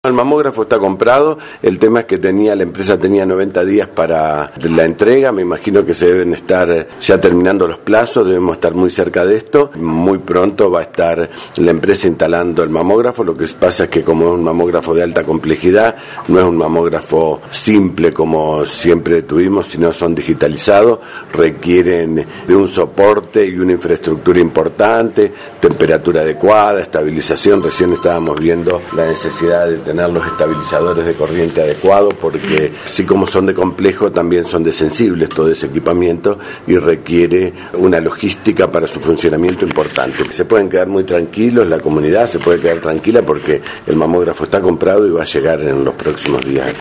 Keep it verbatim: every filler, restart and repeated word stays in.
El mamógrafo está comprado, el tema es que tenía la empresa tenía noventa días para la entrega, me imagino que se deben estar ya terminando los plazos, debemos estar muy cerca de esto, muy pronto va a estar la empresa instalando el mamógrafo, lo que pasa es que como es un mamógrafo de alta complejidad, no es un mamógrafo simple como siempre tuvimos, sino son digitalizados, requieren de un soporte y una infraestructura importante, temperatura adecuada, estabilización, recién estábamos viendo la necesidad de tener los estabilizadores de corriente adecuados, porque así como son de complejo, también son de sensibles todo ese equipamiento y requiere una logística para su funcionamiento importante. Se pueden quedar muy tranquilos, la comunidad se puede quedar tranquila porque el mamógrafo está comprado y va a llegar en los próximos días.